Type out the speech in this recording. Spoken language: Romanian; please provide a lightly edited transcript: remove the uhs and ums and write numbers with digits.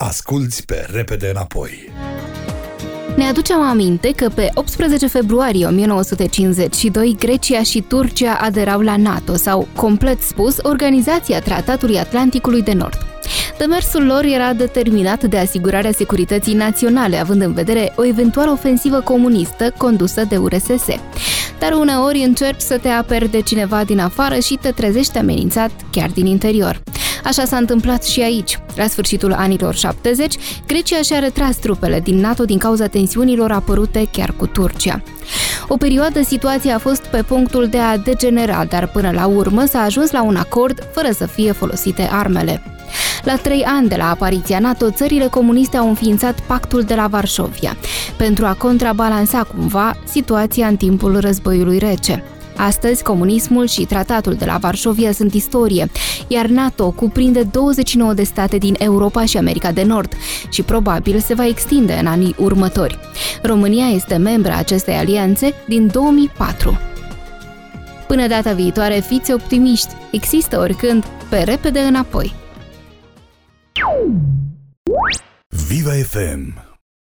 Asculți pe Repede Înapoi. Ne aducem aminte că pe 18 februarie 1952 Grecia și Turcia aderau la NATO, sau, complet spus, Organizația Tratatului Atlanticului de Nord. Demersul lor era determinat de asigurarea securității naționale, având în vedere o eventuală ofensivă comunistă condusă de URSS. Dar uneori încerci să te aperi de cineva din afară și te trezești amenințat chiar din interior. Așa s-a întâmplat și aici. La sfârșitul anilor 70, Grecia și-a retras trupele din NATO din cauza tensiunilor apărute chiar cu Turcia. O perioadă situația a fost pe punctul de a degenera, dar până la urmă s-a ajuns la un acord fără să fie folosite armele. La 3 ani de la apariția NATO, țările comuniste au înființat Pactul de la Varșovia, pentru a contrabalansa cumva situația în timpul războiului rece. Astăzi, comunismul și Tratatul de la Varșovia sunt istorie, iar NATO cuprinde 29 de state din Europa și America de Nord și probabil se va extinde în anii următori. România este membră acestei alianțe din 2004. Până data viitoare, fiți optimiști, există oricând pe Repede Înapoi. Viva FM